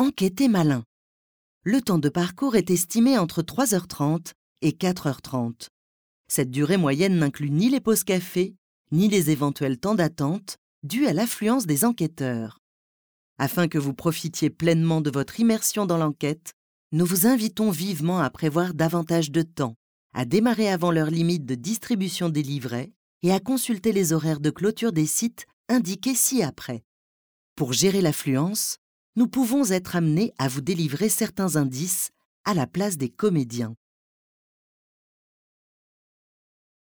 enquêtez malin. Le temps de parcours est estimé entre 3h30 et 4h30. Cette durée moyenne n'inclut ni les pauses café, ni les éventuels temps d'attente dus à l'affluence des enquêteurs. Afin que vous profitiez pleinement de votre immersion dans l'enquête, nous vous invitons vivement à prévoir davantage de temps, à démarrer avant l'heure limite de distribution des livrets et à consulter les horaires de clôture des sites indiqués ci-après. Pour gérer l'affluence, nous pouvons être amenés à vous délivrer certains indices à la place des comédiens.